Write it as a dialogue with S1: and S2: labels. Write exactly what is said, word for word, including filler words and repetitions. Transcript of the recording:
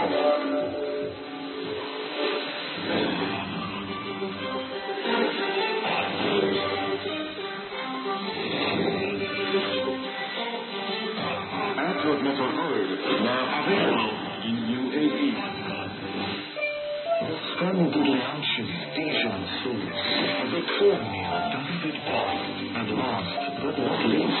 S1: Airport Metal Road is now available in U A E. Scandigen Lunchen, Dijon Sauce, the cornmeal David Bob, and last but not least,